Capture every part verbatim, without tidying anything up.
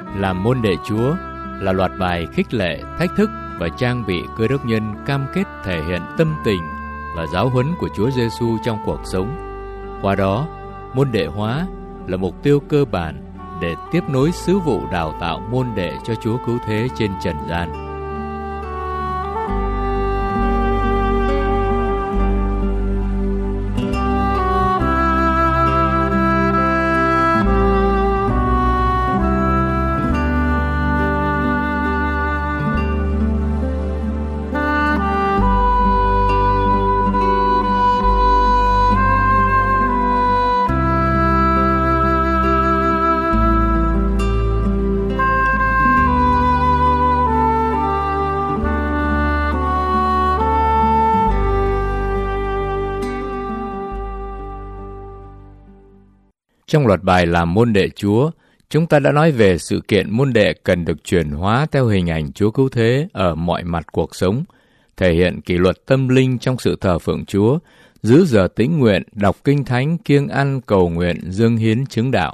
Làm môn đệ Chúa là loạt bài khích lệ, thách thức và trang bị Cơ Đốc nhân cam kết thể hiện tâm tình và giáo huấn của Chúa Giêsu trong cuộc sống. Qua đó, môn đệ hóa là mục tiêu cơ bản để tiếp nối sứ vụ đào tạo môn đệ cho Chúa Cứu Thế trên trần gian. Trong loạt bài làm môn đệ Chúa, chúng ta đã nói về sự kiện môn đệ cần được chuyển hóa theo hình ảnh Chúa Cứu Thế ở mọi mặt cuộc sống, thể hiện kỷ luật tâm linh trong sự thờ phượng Chúa, giữ giờ tĩnh nguyện, đọc kinh thánh, kiêng ăn, cầu nguyện, dâng hiến chứng đạo.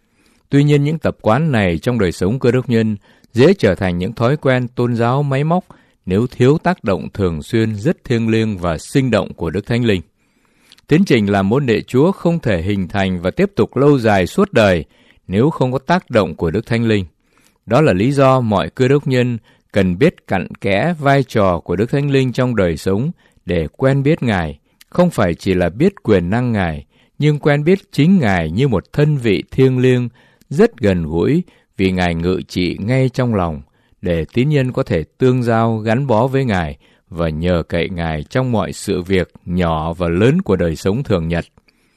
Tuy nhiên những tập quán này trong đời sống Cơ Đốc nhân dễ trở thành những thói quen tôn giáo máy móc nếu thiếu tác động thường xuyên rất thiêng liêng và sinh động của Đức Thánh Linh. Tiến trình làm môn đệ Chúa không thể hình thành và tiếp tục lâu dài suốt đời nếu không có tác động của Đức Thánh Linh. Đó là lý do mọi Cơ Đốc nhân cần biết cặn kẽ vai trò của Đức Thánh Linh trong đời sống để quen biết Ngài, không phải chỉ là biết quyền năng Ngài, nhưng quen biết chính Ngài như một thân vị thiêng liêng, rất gần gũi vì Ngài ngự trị ngay trong lòng, để tín nhân có thể tương giao gắn bó với Ngài và nhờ cậy Ngài trong mọi sự việc nhỏ và lớn của đời sống thường nhật.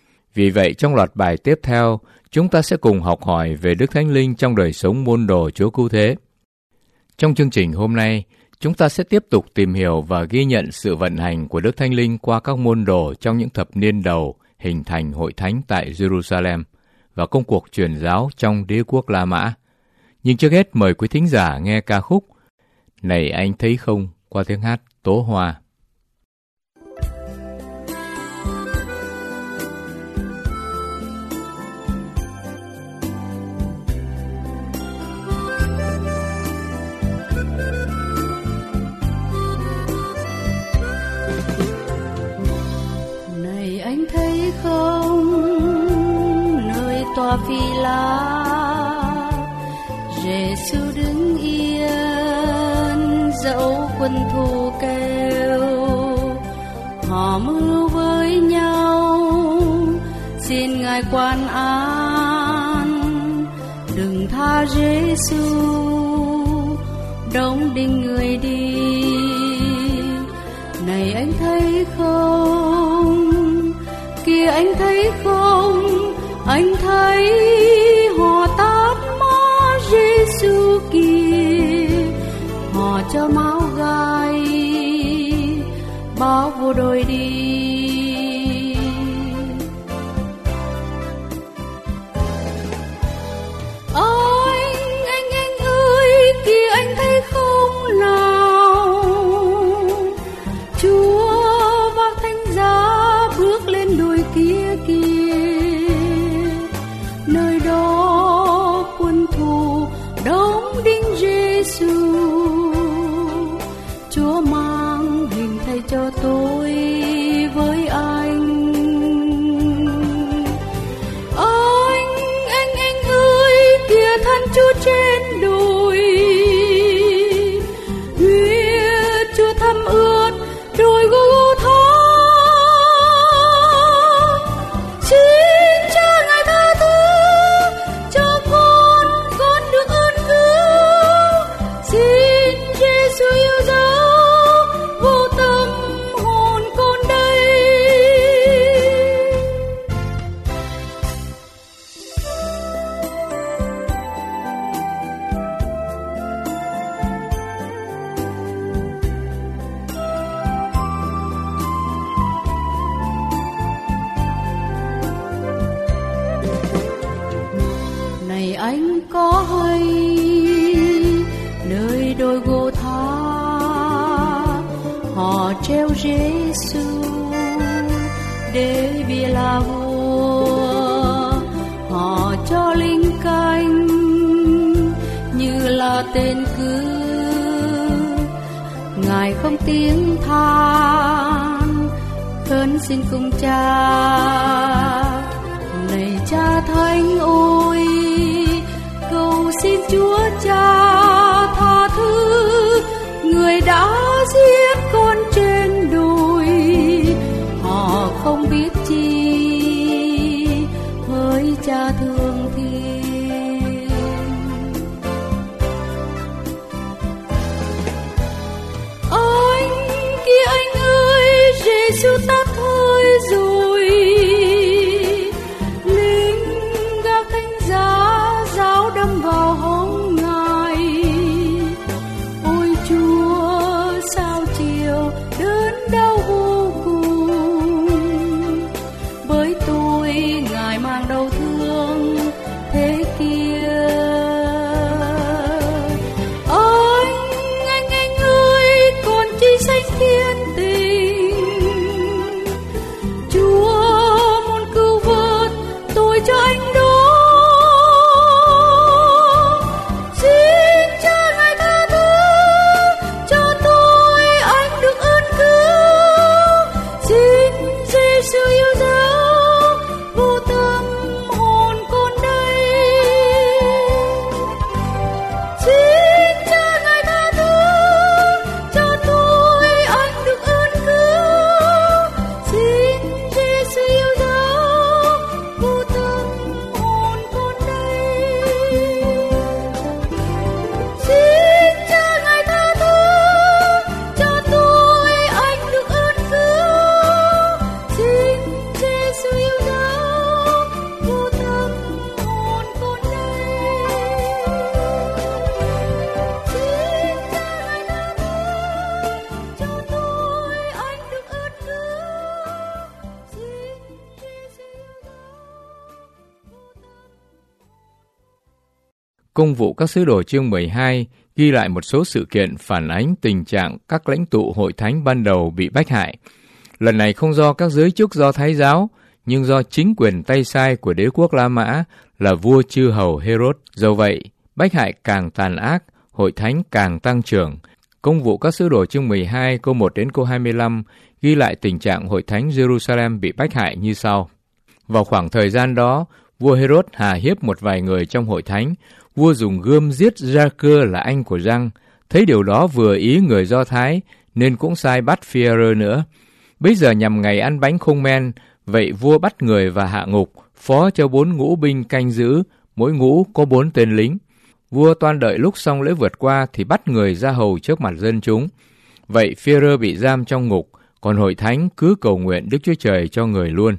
Vì vậy, trong loạt bài tiếp theo, chúng ta sẽ cùng học hỏi về Đức Thánh Linh trong đời sống môn đồ Chúa Cứu Thế. Trong chương trình hôm nay, chúng ta sẽ tiếp tục tìm hiểu và ghi nhận sự vận hành của Đức Thánh Linh qua các môn đồ trong những thập niên đầu hình thành hội thánh tại Jerusalem và công cuộc truyền giáo trong đế quốc La Mã. Nhưng trước hết mời quý thính giả nghe ca khúc Này Anh Thấy Không qua tiếng hát Tố Hoa. Này anh thấy không, nơi tòa phi la, Giêsu đứng yên dẫu quân thù kêu, họ mưu với nhau xin Ngài quan an, đừng tha Giêsu, đông đinh người đi. Này anh thấy không, kìa anh thấy không, anh thấy họ tát má Giêsu kìa, họ cho máu gai bao vô đôi đi. Anh, anh, anh ơi, kìa anh thấy không nào, Chúa vác thánh giá bước lên đồi kia kìa, nơi đó quân thù đóng đinh Giêsu. Chúa mang hình thay cho tôi với anh. Anh, anh, anh ơi, kìa thân Chúa trên đồi, huyết Chúa thấm ướt đồi Gô-gô-thá. Xin cha Ngài tha thứ cho con, con được ơn cứu. Xin Giêsu yêu dấu vô tâm hồn con đây. Này anh có hay nơi đồi Gô-thá, họ treo Giêsu để vì là vua, họ cho linh canh tên cứu. Ngài không tiếng than khấn xin cùng Cha, này Cha Thánh ôi, cầu xin Chúa Cha tha thứ người đã giết con trên đồi. Họ không biết chi hỡi Cha thương thiên. Anh kia anh ơi, Giêsu ta thôi rồi. Lính gác thánh giá giáo đâm vào hông Ngài. Ôi Chúa sao chiều đớn đau vô cùng, bởi tôi Ngài mang đau thương thế kia. Anh, anh, anh ơi, còn chi sanh thiên tình. Chúa muốn cứu vớt tôi cho anh đó. Xin Cha Ngài tha thứ cho tôi, anh được ơn cứu. Xin Giêsu yêu dấu vô tâm hồn con đây. Xin Cha Ngài tha thứ cho tôi, anh được ơn cứu. Xin Giêsu yêu dấu vô tâm hồn con đây. Xin Cha Ngài tha thứ cho tôi, anh được ơn cứu. Xin Giêsu yêu dấu vô tâm hồn con đây. Xin Cha Ngài tha thứ cho tôi, anh được ơn cứu. Xin Giêsu yêu dấu vô tâm. Công vụ các sứ đồ chương mười hai ghi lại một số sự kiện phản ánh tình trạng các lãnh tụ hội thánh ban đầu bị bách hại. Lần này không do các giới chức Do Thái giáo, nhưng do chính quyền tay sai của đế quốc La Mã là vua chư hầu Herod. Do vậy, bách hại càng tàn ác, hội thánh càng tăng trưởng. Công vụ các sứ đồ chương mười hai câu một đến câu hai mươi lăm ghi lại tình trạng hội thánh Jerusalem bị bách hại như sau. Vào khoảng thời gian đó, vua Herod hà hiếp một vài người trong hội thánh. Vua dùng gươm giết Gia-cơ là anh của Giăng. Thấy điều đó vừa ý người Do Thái, nên cũng sai bắt Phi-e-rơ nữa. Bây giờ nhằm ngày ăn bánh không men, vậy vua bắt người và hạ ngục, phó cho bốn ngũ binh canh giữ, mỗi ngũ có bốn tên lính. Vua toan đợi lúc xong lễ vượt qua thì bắt người ra hầu trước mặt dân chúng. Vậy Phi-e-rơ bị giam trong ngục, còn hội thánh cứ cầu nguyện Đức Chúa Trời cho người luôn.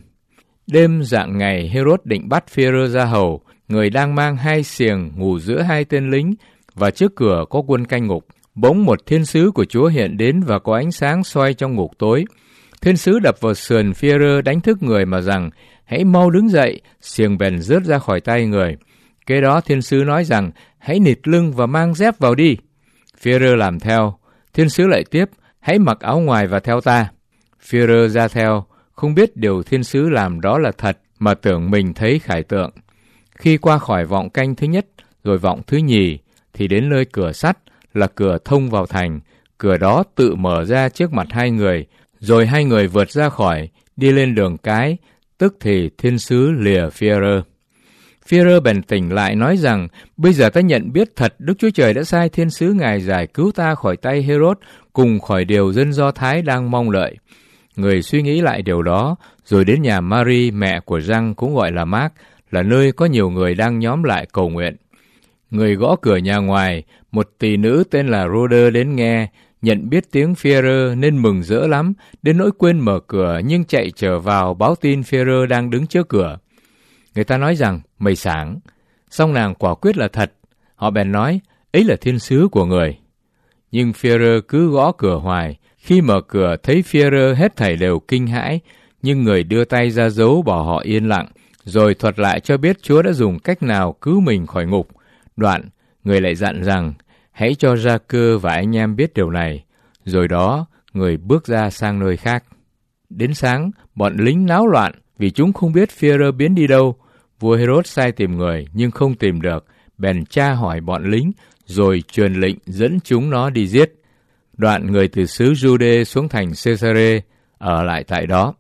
Đêm rạng ngày, Herod định bắt Phi-e-rơ ra hầu. Người đang mang hai xiềng ngủ giữa hai tên lính, và trước cửa có quân canh ngục. Bỗng một thiên sứ của Chúa hiện đến và có ánh sáng soi trong ngục tối. Thiên sứ đập vào sườn Phi-e-rơ đánh thức người mà rằng, hãy mau đứng dậy, xiềng bèn rớt ra khỏi tay người. Kế đó thiên sứ nói rằng, hãy nịt lưng và mang dép vào đi. Phi-e-rơ làm theo. Thiên sứ lại tiếp, hãy mặc áo ngoài và theo ta. Phi-e-rơ ra theo, không biết điều thiên sứ làm đó là thật, mà tưởng mình thấy khải tượng. Khi qua khỏi vọng canh thứ nhất, rồi vọng thứ nhì, thì đến nơi cửa sắt, là cửa thông vào thành. Cửa đó tự mở ra trước mặt hai người, rồi hai người vượt ra khỏi, đi lên đường cái, tức thì thiên sứ lìa Phi-e-rơ. Phi-e-rơ bèn tỉnh lại nói rằng, bây giờ ta nhận biết thật Đức Chúa Trời đã sai thiên sứ Ngài giải cứu ta khỏi tay Herod, cùng khỏi điều dân Do Thái đang mong đợi. Người suy nghĩ lại điều đó, rồi đến nhà Mary, mẹ của Giăng cũng gọi là Mác, là nơi có nhiều người đang nhóm lại cầu nguyện. Người gõ cửa nhà ngoài, một tỳ nữ tên là Rô-đơ đến nghe, nhận biết tiếng Phi-e-rơ nên mừng rỡ lắm, đến nỗi quên mở cửa nhưng chạy trở vào báo tin Phi-e-rơ đang đứng trước cửa. Người ta nói rằng, mày sáng. Song nàng quả quyết là thật. Họ bèn nói, ấy là thiên sứ của người. Nhưng Phi-e-rơ cứ gõ cửa hoài. Khi mở cửa thấy Phi-e-rơ hết thảy đều kinh hãi, nhưng người đưa tay ra dấu bỏ họ yên lặng, rồi thuật lại cho biết Chúa đã dùng cách nào cứu mình khỏi ngục. Đoạn, người lại dặn rằng, hãy cho Gia-cơ và anh em biết điều này. Rồi đó, người bước ra sang nơi khác. Đến sáng, bọn lính náo loạn vì chúng không biết Phi-e-rơ biến đi đâu. Vua Herod sai tìm người nhưng không tìm được, bèn tra hỏi bọn lính, rồi truyền lệnh dẫn chúng nó đi giết. Đoạn người từ xứ Giu-đê xuống thành Cê-sa-rê, ở lại tại đó.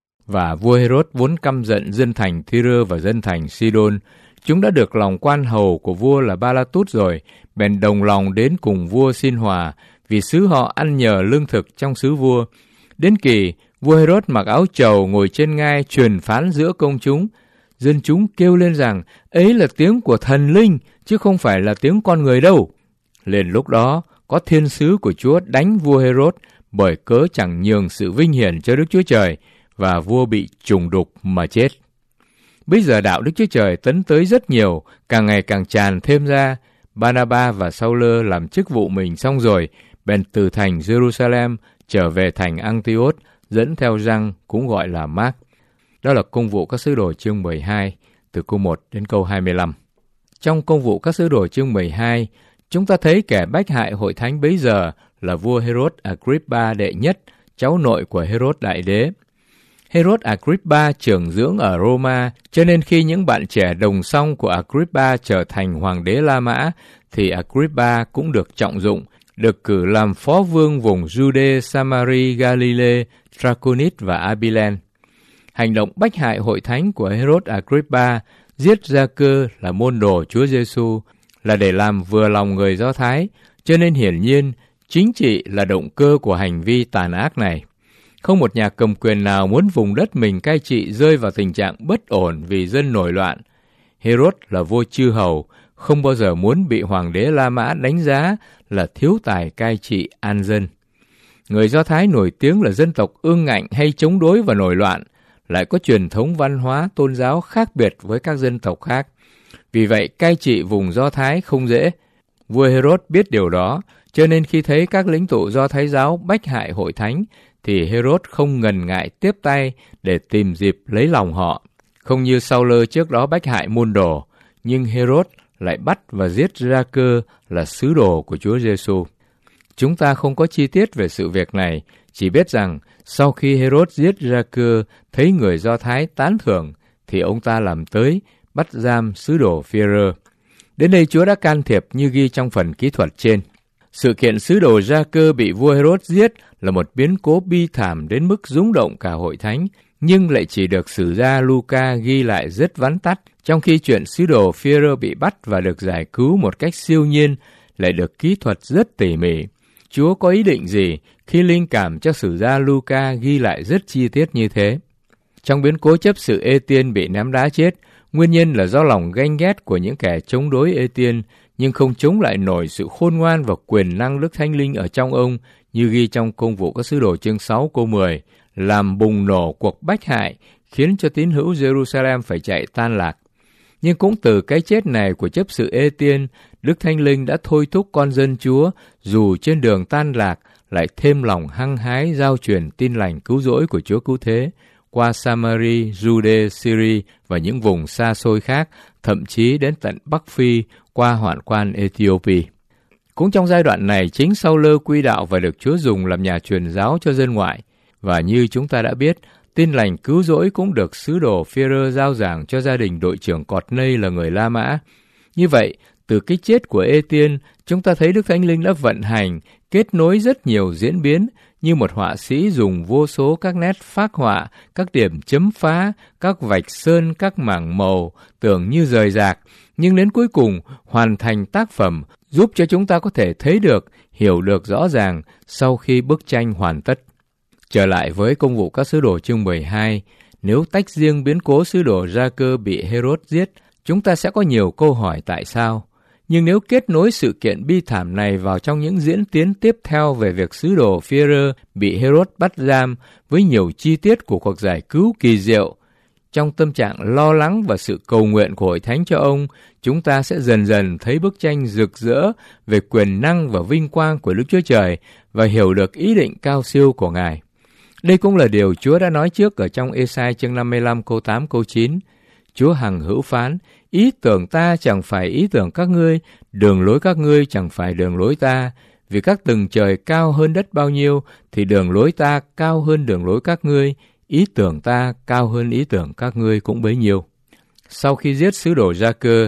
Và vua Hê-rốt vốn căm giận dân thành Thi-rơ và dân thành Si-đôn. Chúng đã được lòng quan hầu của vua là Ba-la-tút rồi, bèn đồng lòng đến cùng vua xin hòa, vì xứ họ ăn nhờ lương thực trong xứ vua. Đến kỳ, vua Hê-rốt mặc áo trầu ngồi trên ngai truyền phán giữa công chúng. Dân chúng kêu lên rằng, ấy là tiếng của thần linh, chứ không phải là tiếng con người đâu. Liền lúc đó, có thiên sứ của Chúa đánh vua Hê-rốt, bởi cớ chẳng nhường sự vinh hiển cho Đức Chúa Trời, và vua bị trùng đục mà chết. Bây giờ đạo Đức Chúa Trời tấn tới rất nhiều, càng ngày càng tràn thêm ra. Ba-na-ba và Sau-lơ làm chức vụ mình xong rồi, bèn từ thành Giê-ru-sa-lem trở về thành Ăng-ti-ốt, dẫn theo Giăng, cũng gọi là Mác. Đó là Công vụ các sứ đồ chương mười hai, từ câu một đến câu hai mươi lăm. Trong Công vụ các sứ đồ chương mười hai, chúng ta thấy kẻ bách hại hội thánh bấy giờ là vua Hê-rốt Agrippa đệ nhất, cháu nội của Hê-rốt đại đế. Hê-rốt Agrippa trưởng dưỡng ở Roma, cho nên khi những bạn trẻ đồng song của Agrippa trở thành hoàng đế La Mã, thì Agrippa cũng được trọng dụng, được cử làm phó vương vùng Giu-đê, Samari, Galilee, Traconit và Abilene. Hành động bách hại hội thánh của Hê-rốt Agrippa, giết Gia-cơ là môn đồ Chúa Giê-xu, là để làm vừa lòng người Do Thái, cho nên hiển nhiên chính trị là động cơ của hành vi tàn ác này. Không một nhà cầm quyền nào muốn vùng đất mình cai trị rơi vào tình trạng bất ổn vì dân nổi loạn. Hê-rốt là vua chư hầu, không bao giờ muốn bị hoàng đế La Mã đánh giá là thiếu tài cai trị an dân. Người Do Thái nổi tiếng là dân tộc ương ngạnh hay chống đối và nổi loạn, lại có truyền thống văn hóa tôn giáo khác biệt với các dân tộc khác. Vì vậy, cai trị vùng Do Thái không dễ. Vua Hê-rốt biết điều đó, cho nên khi thấy các lãnh tụ Do Thái giáo bách hại hội thánh, thì Hê-rốt không ngần ngại tiếp tay để tìm dịp lấy lòng họ. Không như Sau-lơ trước đó bách hại môn đồ, nhưng Hê-rốt lại bắt và giết Gia-cơ là sứ đồ của Chúa Giê-xu. Chúng ta không có chi tiết về sự việc này, chỉ biết rằng sau khi Hê-rốt giết Gia-cơ, thấy người Do Thái tán thưởng, thì ông ta làm tới, bắt giam sứ đồ Phi-e-rơ. Đến đây Chúa đã can thiệp như ghi trong phần kỹ thuật trên. Sự kiện sứ đồ Gia-cơ bị vua Hê-rốt giết là một biến cố bi thảm đến mức rung động cả hội thánh, nhưng lại chỉ được sử gia Luca ghi lại rất vắn tắt, trong khi chuyện sứ đồ Phi-e-rơ bị bắt và được giải cứu một cách siêu nhiên lại được kỹ thuật rất tỉ mỉ. Chúa có ý định gì khi linh cảm cho sử gia Luca ghi lại rất chi tiết như thế? Trong biến cố chấp sự Ê-tiên bị ném đá chết, nguyên nhân là do lòng ganh ghét của những kẻ chống đối Ê-tiên, nhưng không chống lại nổi sự khôn ngoan và quyền năng Đức Thánh Linh ở trong ông, như ghi trong Công vụ các sứ đồ chương sáu câu mười, làm bùng nổ cuộc bách hại, khiến cho tín hữu Jerusalem phải chạy tan lạc. Nhưng cũng từ cái chết này của chấp sự Ê-tiên, Đức Thánh Linh đã thôi thúc con dân Chúa, dù trên đường tan lạc, lại thêm lòng hăng hái giao truyền tin lành cứu rỗi của Chúa Cứu Thế, qua Samari, Jude, Syria và những vùng xa xôi khác, thậm chí đến tận Bắc Phi, qua hoạn quan Ethiopia. Cũng trong giai đoạn này, chính Sau-lơ quy đạo và được Chúa dùng làm nhà truyền giáo cho dân ngoại. Và như chúng ta đã biết, tin lành cứu rỗi cũng được sứ đồ Phi-e-rơ giao giảng cho gia đình đội trưởng Cọt Nây là người La Mã. Như vậy, từ cái chết của Ê-tiên, chúng ta thấy Đức Thánh Linh đã vận hành, kết nối rất nhiều diễn biến, như một họa sĩ dùng vô số các nét phác họa, các điểm chấm phá, các vạch sơn, các mảng màu, tưởng như rời rạc, nhưng đến cuối cùng hoàn thành tác phẩm, giúp cho chúng ta có thể thấy được, hiểu được rõ ràng sau khi bức tranh hoàn tất. Trở lại với Công vụ các sứ đồ chương mười hai, nếu tách riêng biến cố sứ đồ Gia-cơ bị Hê-rốt giết, chúng ta sẽ có nhiều câu hỏi tại sao. Nhưng nếu kết nối sự kiện bi thảm này vào trong những diễn tiến tiếp theo về việc sứ đồ Phi-e-rơ bị Hê-rốt bắt giam với nhiều chi tiết của cuộc giải cứu kỳ diệu, trong tâm trạng lo lắng và sự cầu nguyện của hội thánh cho ông, chúng ta sẽ dần dần thấy bức tranh rực rỡ về quyền năng và vinh quang của Đức Chúa Trời và hiểu được ý định cao siêu của Ngài. Đây cũng là điều Chúa đã nói trước ở trong Ê-sai chương năm mươi lăm câu tám câu chín. Chúa hằng hữu phán, ý tưởng ta chẳng phải ý tưởng các ngươi, đường lối các ngươi chẳng phải đường lối ta. Vì các tầng trời cao hơn đất bao nhiêu, thì đường lối ta cao hơn đường lối các ngươi, ý tưởng ta cao hơn ý tưởng các ngươi cũng bấy nhiêu. Sau khi giết sứ đồ Gia-cơ,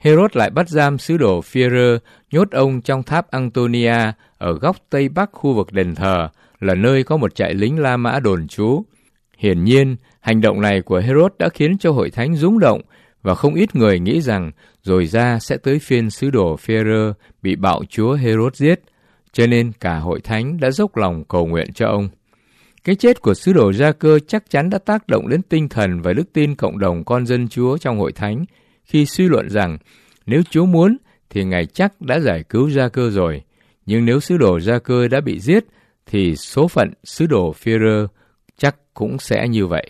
Herod lại bắt giam sứ đồ Phi-e-rơ, nhốt ông trong tháp Antonia ở góc tây bắc khu vực đền thờ, là nơi có một trại lính La Mã đồn trú. Hiển nhiên, hành động này của Herod đã khiến cho hội thánh rúng động, và không ít người nghĩ rằng rồi ra sẽ tới phiên sứ đồ Phi-e-rơ bị bạo chúa Herod giết, cho nên cả hội thánh đã dốc lòng cầu nguyện cho ông. Cái chết của sứ đồ Gia-cơ chắc chắn đã tác động đến tinh thần và đức tin cộng đồng con dân Chúa trong hội thánh, khi suy luận rằng nếu Chúa muốn thì Ngài chắc đã giải cứu Gia-cơ rồi, nhưng nếu sứ đồ Gia-cơ đã bị giết thì số phận sứ đồ Phi-e-rơ chắc cũng sẽ như vậy.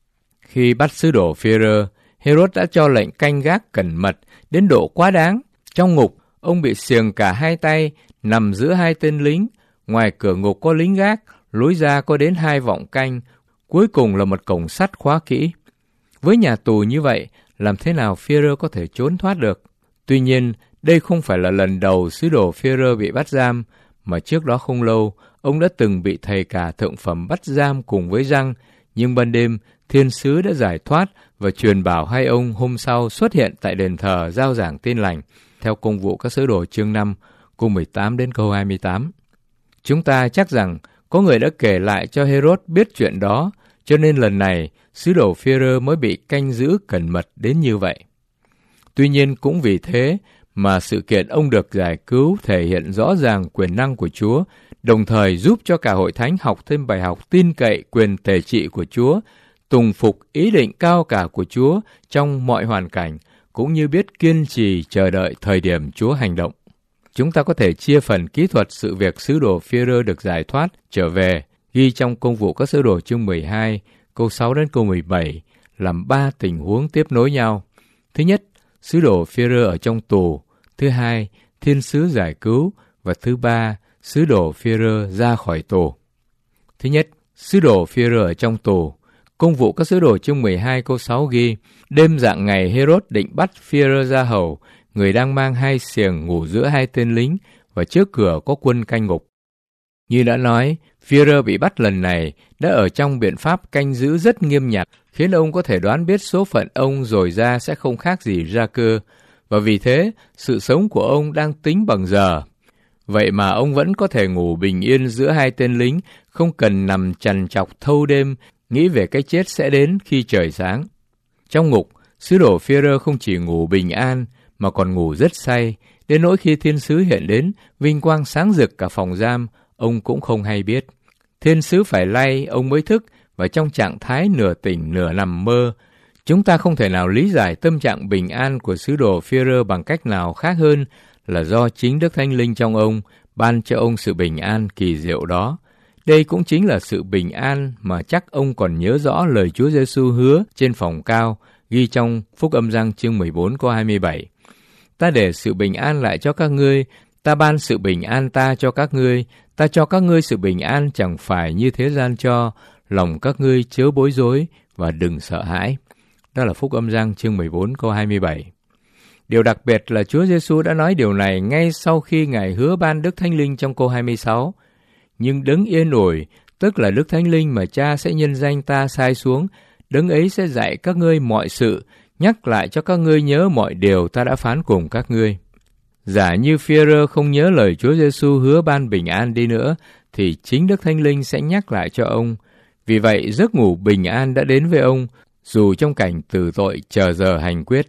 Khi bắt sứ đồ Phi-e-rơ, Herod đã cho lệnh canh gác cẩn mật đến độ quá đáng. Trong ngục, ông bị xiềng cả hai tay, nằm giữa hai tên lính. Ngoài cửa ngục có lính gác, lối ra có đến hai vọng canh, cuối cùng là một cổng sắt khóa kỹ. Với nhà tù như vậy, làm thế nào Phi-e-rơ có thể trốn thoát được? Tuy nhiên, đây không phải là lần đầu sứ đồ Phi-e-rơ bị bắt giam, mà trước đó không lâu, ông đã từng bị thầy cả thượng phẩm bắt giam cùng với Giăng, nhưng ban đêm, thiên sứ đã giải thoát và truyền bảo hai ông hôm sau xuất hiện tại đền thờ rao giảng tin lành, theo Công vụ các sứ đồ chương năm, câu mười tám đến câu hai mươi tám. Chúng ta chắc rằng có người đã kể lại cho Herod biết chuyện đó, cho nên lần này sứ đồ Phi-e-rơ mới bị canh giữ cẩn mật đến như vậy. Tuy nhiên cũng vì thế mà sự kiện ông được giải cứu thể hiện rõ ràng quyền năng của Chúa, đồng thời giúp cho cả hội thánh học thêm bài học tin cậy quyền tể trị của Chúa, tùng phục ý định cao cả của Chúa trong mọi hoàn cảnh, cũng như biết kiên trì chờ đợi thời điểm Chúa hành động. Chúng ta có thể chia phần kỹ thuật sự việc sứ đồ Phi-e-rơ được giải thoát trở về, ghi trong Công vụ các sứ đồ chương mười hai, câu sáu đến câu mười bảy, làm ba tình huống tiếp nối nhau. Thứ nhất, sứ đồ Phi-e-rơ ở trong tù. Thứ hai, thiên sứ giải cứu. Và thứ ba, sứ đồ Phi-e-rơ ra khỏi tù. Thứ nhất, sứ đồ Phi-e-rơ ở trong tù. Công vụ các sứ đồ chương mười hai câu sáu ghi, đêm rạng ngày Herod định bắt Phi-e-rơ ra hầu, người đang mang hai xiềng ngủ giữa hai tên lính, và trước cửa có quân canh ngục. Như đã nói, Phi-e-rơ bị bắt lần này đã ở trong biện pháp canh giữ rất nghiêm ngặt, khiến ông có thể đoán biết số phận ông rồi ra sẽ không khác gì Gia-cơ, và vì thế sự sống của ông đang tính bằng giờ. Vậy mà ông vẫn có thể ngủ bình yên giữa hai tên lính, không cần nằm trằn trọc thâu đêm, nghĩ về cái chết sẽ đến khi trời sáng. Trong ngục, sứ đồ Phi-e-rơ không chỉ ngủ bình an, mà còn ngủ rất say, đến nỗi khi thiên sứ hiện đến, vinh quang sáng rực cả phòng giam, ông cũng không hay biết. Thiên sứ phải lay, ông mới thức, và trong trạng thái nửa tỉnh nửa nằm mơ. Chúng ta không thể nào lý giải tâm trạng bình an của sứ đồ Phi-e-rơ bằng cách nào khác hơn là do chính Đức Thánh Linh trong ông ban cho ông sự bình an kỳ diệu đó. Đây cũng chính là sự bình an mà chắc ông còn nhớ rõ lời Chúa Giêsu hứa trên phòng cao, ghi trong Phúc Âm Giăng chương mười bốn câu hai mươi bảy. Ta để sự bình an lại cho các ngươi, ta ban sự bình an ta cho các ngươi, ta cho các ngươi sự bình an chẳng phải như thế gian cho, lòng các ngươi chớ bối rối và đừng sợ hãi. Đó là Phúc Âm Giăng chương mười bốn câu hai mươi bảy. Điều đặc biệt là Chúa Giêsu đã nói điều này ngay sau khi Ngài hứa ban Đức Thánh Linh trong câu hai mươi sáu. Nhưng đấng yên ủi, tức là Đức Thánh Linh mà Cha sẽ nhân danh ta sai xuống, đấng ấy sẽ dạy các ngươi mọi sự, nhắc lại cho các ngươi nhớ mọi điều ta đã phán cùng các ngươi. Giả như Phi-e-rơ không nhớ lời Chúa Giêsu hứa ban bình an đi nữa, thì chính Đức Thánh Linh sẽ nhắc lại cho ông. Vì vậy, giấc ngủ bình an đã đến với ông, dù trong cảnh tử tội chờ giờ hành quyết.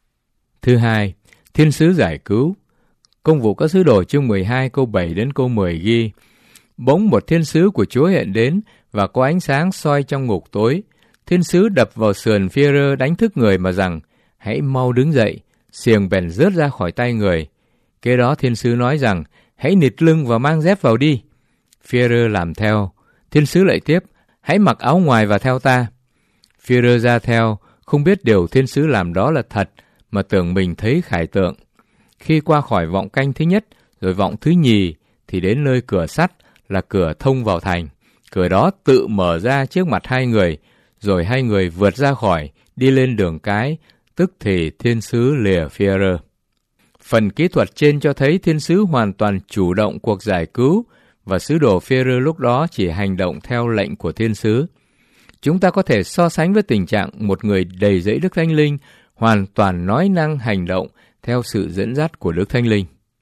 Thứ hai, thiên sứ giải cứu. Công vụ các sứ đồ chương mười hai câu bảy đến câu mười ghi, bỗng một thiên sứ của Chúa hiện đến và có ánh sáng soi trong ngục tối. Thiên sứ đập vào sườn Phi-e-rơ đánh thức người mà rằng, hãy mau đứng dậy, xiềng bèn rớt ra khỏi tay người. Kế đó thiên sứ nói rằng, hãy nịt lưng và mang dép vào đi. Phi-e-rơ làm theo. Thiên sứ lại tiếp, hãy mặc áo ngoài và theo ta. Phi-e-rơ ra theo, không biết điều thiên sứ làm đó là thật, mà tưởng mình thấy khải tượng. Khi qua khỏi vọng canh thứ nhất, rồi vọng thứ nhì, thì đến nơi cửa sắt là cửa thông vào thành. Cửa đó tự mở ra trước mặt hai người, rồi hai người vượt ra khỏi, đi lên đường cái, tức thì thiên sứ lìa Phi-e-rơ. Phần kỹ thuật trên cho thấy thiên sứ hoàn toàn chủ động cuộc giải cứu, và sứ đồ Phi-e-rơ lúc đó chỉ hành động theo lệnh của thiên sứ. Chúng ta có thể so sánh với tình trạng một người đầy dẫy Đức Thánh Linh, hoàn toàn nói năng hành động theo sự dẫn dắt của Đức Thánh Linh.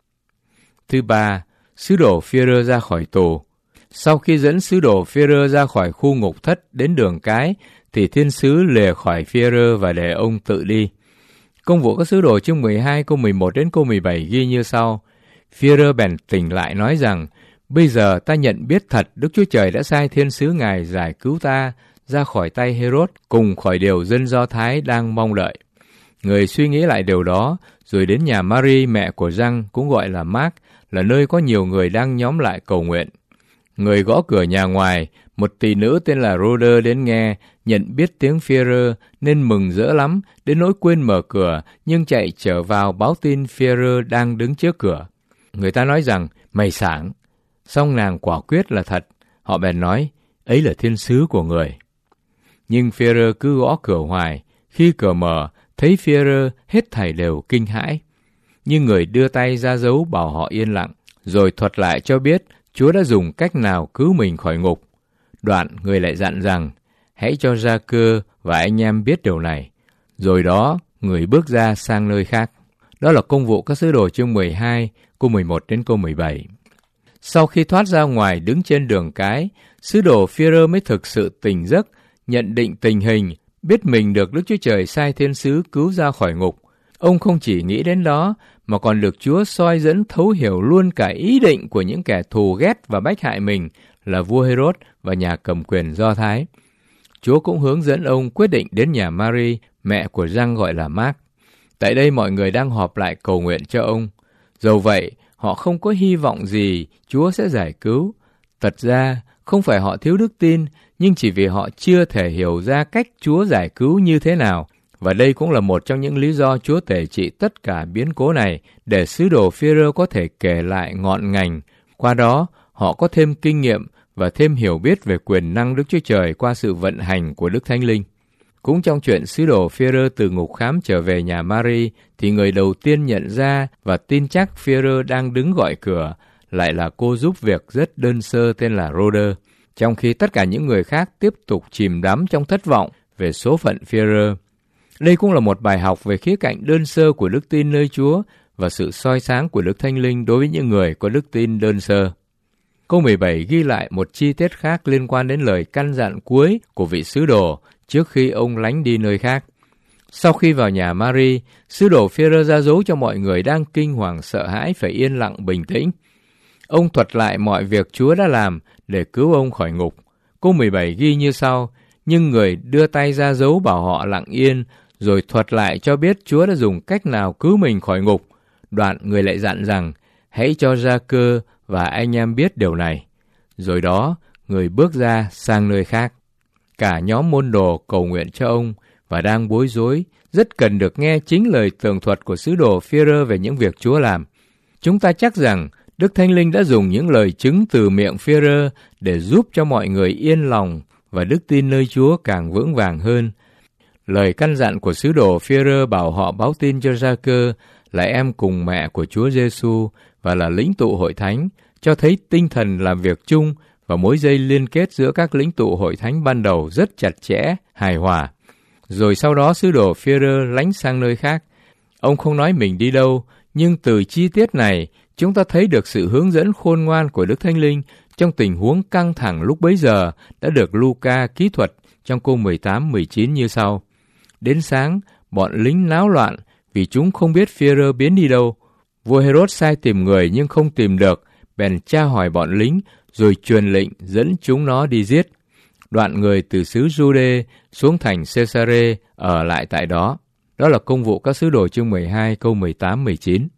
Thứ ba, sứ đồ Phi-e-rơ ra khỏi tù. Sau khi dẫn sứ đồ Phi-e-rơ ra khỏi khu ngục thất đến đường cái, thì thiên sứ lìa khỏi Phi-e-rơ và để ông tự đi. Công vụ các sứ đồ chương mười hai câu mười một đến câu mười bảy ghi như sau: Phi-e-rơ bèn tỉnh lại nói rằng: Bây giờ ta nhận biết thật Đức Chúa Trời đã sai thiên sứ Ngài giải cứu ta ra khỏi tay Hê-rốt cùng khỏi điều dân Do Thái đang mong đợi. Người suy nghĩ lại điều đó, rồi đến nhà Mary mẹ của Giăng, cũng gọi là Mác, là nơi có nhiều người đang nhóm lại cầu nguyện. Người gõ cửa nhà ngoài, một tỳ nữ tên là Rô-đơ đến nghe, nhận biết tiếng Phi-e-rơ nên mừng rỡ lắm, đến nỗi quên mở cửa, nhưng chạy trở vào báo tin Phi-e-rơ đang đứng trước cửa. Người ta nói rằng: Mày sảng. Song nàng quả quyết là thật. Họ bèn nói: Ấy là thiên sứ của người. Nhưng Phi-e-rơ cứ gõ cửa hoài. Khi cửa mở, thấy Phi-e-rơ, hết thảy đều kinh hãi. Nhưng người đưa tay ra dấu bảo họ yên lặng, rồi thuật lại cho biết Chúa đã dùng cách nào cứu mình khỏi ngục. Đoạn người lại dặn rằng: Hãy cho Gia-cơ và anh em biết điều này. Rồi đó, người bước ra sang nơi khác. Đó là công vụ các sứ đồ chương mười hai, câu mười một đến câu mười bảy. Sau khi thoát ra ngoài đứng trên đường cái, sứ đồ Phi-e-rơ mới thực sự tỉnh giấc, nhận định tình hình, biết mình được Đức Chúa Trời sai thiên sứ cứu ra khỏi ngục. Ông không chỉ nghĩ đến đó, mà còn được Chúa soi dẫn thấu hiểu luôn cả ý định của những kẻ thù ghét và bách hại mình là vua Hê-rốt và nhà cầm quyền Do Thái. Chúa cũng hướng dẫn ông quyết định đến nhà Mary, mẹ của Giăng gọi là Mác. Tại đây mọi người đang họp lại cầu nguyện cho ông. Dầu vậy, họ không có hy vọng gì Chúa sẽ giải cứu. Thật ra, không phải họ thiếu đức tin, nhưng chỉ vì họ chưa thể hiểu ra cách Chúa giải cứu như thế nào. Và đây cũng là một trong những lý do Chúa tể trị tất cả biến cố này, để sứ đồ Phi-e-rơ có thể kể lại ngọn ngành. Qua đó, họ có thêm kinh nghiệm và thêm hiểu biết về quyền năng Đức Chúa Trời qua sự vận hành của Đức Thánh Linh. Cũng trong chuyện sứ đồ Phi-e-rơ từ ngục khám trở về nhà Mary, thì người đầu tiên nhận ra và tin chắc Phi-e-rơ đang đứng gọi cửa lại là cô giúp việc rất đơn sơ tên là Rô-đơ, trong khi tất cả những người khác tiếp tục chìm đắm trong thất vọng về số phận Phi-e-rơ. Đây cũng là một bài học về khía cạnh đơn sơ của đức tin nơi Chúa và sự soi sáng của Đức Thánh Linh đối với những người có đức tin đơn sơ. Câu mười bảy ghi lại một chi tiết khác liên quan đến lời căn dặn cuối của vị sứ đồ trước khi ông lánh đi nơi khác. Sau khi vào nhà Mary, sứ đồ Phi-e-rơ ra dấu cho mọi người đang kinh hoàng sợ hãi phải yên lặng bình tĩnh. Ông thuật lại mọi việc Chúa đã làm để cứu ông khỏi ngục. Câu mười bảy ghi như sau: Nhưng người đưa tay ra dấu bảo họ lặng yên, rồi thuật lại cho biết Chúa đã dùng cách nào cứu mình khỏi ngục. Đoạn người lại dặn rằng: Hãy cho Gia-cơ và anh em biết điều này. Rồi đó, người bước ra sang nơi khác. Cả nhóm môn đồ cầu nguyện cho ông và đang bối rối, rất cần được nghe chính lời tường thuật của sứ đồ Phi-e-rơ về những việc Chúa làm. Chúng ta chắc rằng Đức Thánh Linh đã dùng những lời chứng từ miệng Phi-e-rơ để giúp cho mọi người yên lòng và đức tin nơi Chúa càng vững vàng hơn. Lời căn dặn của sứ đồ Phi-e-rơ bảo họ báo tin cho Gia-cơ là em cùng mẹ của Chúa Giê-xu và là lĩnh tụ hội thánh, cho thấy tinh thần làm việc chung và mối dây liên kết giữa các lĩnh tụ hội thánh ban đầu rất chặt chẽ, hài hòa. Rồi sau đó sứ đồ Phi-e-rơ lánh sang nơi khác. Ông không nói mình đi đâu, nhưng từ chi tiết này, chúng ta thấy được sự hướng dẫn khôn ngoan của Đức Thánh Linh trong tình huống căng thẳng lúc bấy giờ đã được Luca kỹ thuật trong câu mười tám mười chín như sau: Đến sáng, bọn lính náo loạn vì chúng không biết Phi-e-rơ biến đi đâu. Vua Hê-rốt sai tìm người nhưng không tìm được, bèn tra hỏi bọn lính, rồi truyền lệnh dẫn chúng nó đi giết. Đoạn người từ xứ Giu-đê xuống thành Xê-sa-rê ở lại tại đó. Đó là công vụ các sứ đồ chương mười hai câu mười tám mười chín.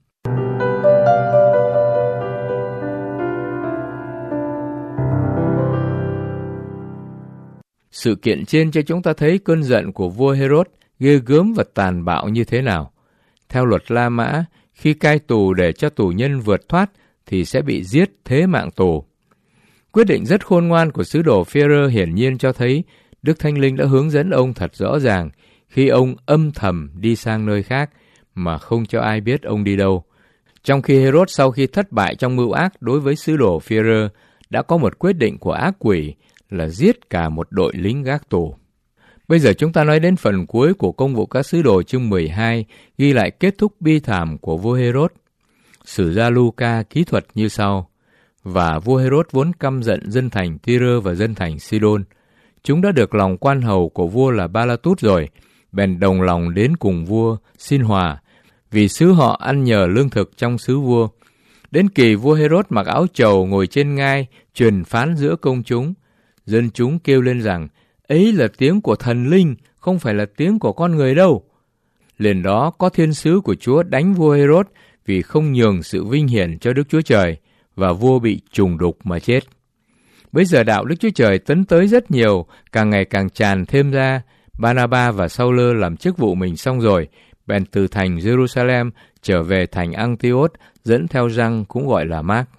Sự kiện trên cho chúng ta thấy cơn giận của vua Hê-rốt ghê gớm và tàn bạo như thế nào. Theo luật La Mã, khi cai tù để cho tù nhân vượt thoát thì sẽ bị giết thế mạng tù. Quyết định rất khôn ngoan của sứ đồ Phi-e-rơ hiển nhiên cho thấy Đức Thánh Linh đã hướng dẫn ông thật rõ ràng khi ông âm thầm đi sang nơi khác mà không cho ai biết ông đi đâu. Trong khi Hê-rốt sau khi thất bại trong mưu ác đối với sứ đồ Phi-e-rơ đã có một quyết định của ác quỷ là giết cả một đội lính gác tù. Bây giờ chúng ta nói đến phần cuối của Công vụ các sứ đồ chương mười hai, ghi lại kết thúc bi thảm của vua Hê-rốt. Sử gia Luca ký thuật như sau: Và vua Hê-rốt vốn căm giận dân thành Ty-rơ và dân thành Si-đôn. Chúng đã được lòng quan hầu của vua là Ba-la-tút rồi, bèn đồng lòng đến cùng vua xin hòa, vì xứ họ ăn nhờ lương thực trong xứ vua. Đến kỳ vua Hê-rốt mặc áo trầu ngồi trên ngai, truyền phán giữa công chúng. Dân chúng kêu lên rằng, ấy là tiếng của thần linh, không phải là tiếng của con người đâu. Liền đó có thiên sứ của Chúa đánh vua Hê-rốt vì không nhường sự vinh hiển cho Đức Chúa Trời, và vua bị trùng đục mà chết. Bây giờ đạo Đức Chúa Trời tấn tới rất nhiều, càng ngày càng tràn thêm ra. Ba-na-ba và Sau-lơ làm chức vụ mình xong rồi, bèn từ thành Jerusalem trở về thành Antioch, dẫn theo Giăng cũng gọi là Mác.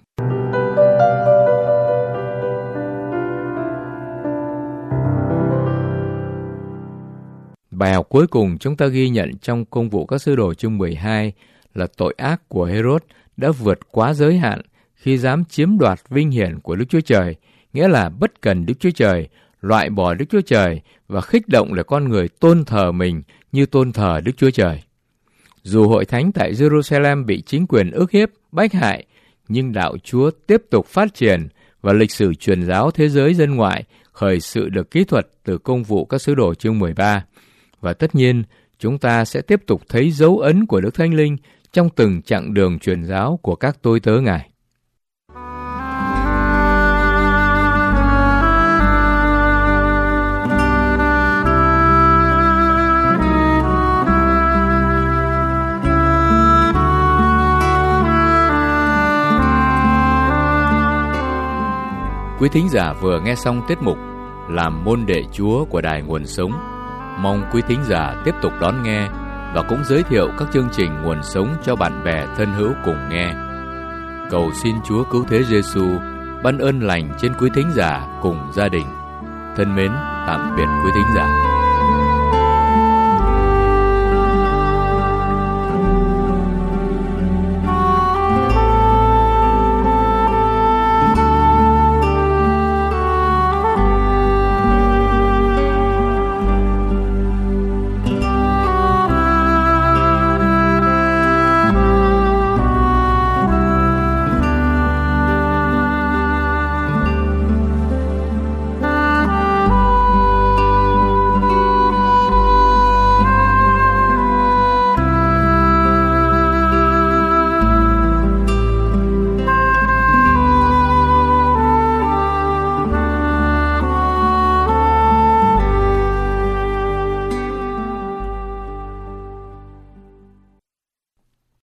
Bài học cuối cùng chúng ta ghi nhận trong Công vụ các sứ đồ chương mười hai là tội ác của Hê-rốt đã vượt quá giới hạn khi dám chiếm đoạt vinh hiển của Đức Chúa Trời, nghĩa là bất cần Đức Chúa Trời, loại bỏ Đức Chúa Trời và khích động để con người tôn thờ mình như tôn thờ Đức Chúa Trời. Dù hội thánh tại Jerusalem bị chính quyền ức hiếp, bách hại, nhưng đạo Chúa tiếp tục phát triển và lịch sử truyền giáo thế giới dân ngoại khởi sự được kỹ thuật từ Công vụ các sứ đồ chương mười ba. Và tất nhiên, chúng ta sẽ tiếp tục thấy dấu ấn của Đức Thánh Linh trong từng chặng đường truyền giáo của các tôi tớ Ngài. Quý thính giả vừa nghe xong tiết mục Làm môn đệ Chúa của Đài Nguồn Sống. Mong quý thính giả tiếp tục đón nghe và cũng giới thiệu các chương trình Nguồn Sống cho bạn bè thân hữu cùng nghe. Cầu xin Chúa Cứu Thế Giêsu ban ơn lành trên quý thính giả cùng gia đình. Thân mến, tạm biệt quý thính giả.